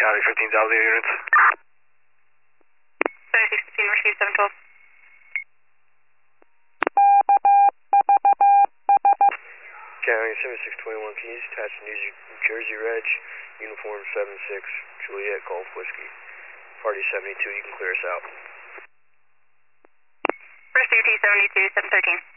County 15,000 units. 7615, receive 712. County 7621, can you attach New Jersey Reg, uniform 76, Juliet Golf Whiskey, party 72, you can clear us out. First UT 72, 713.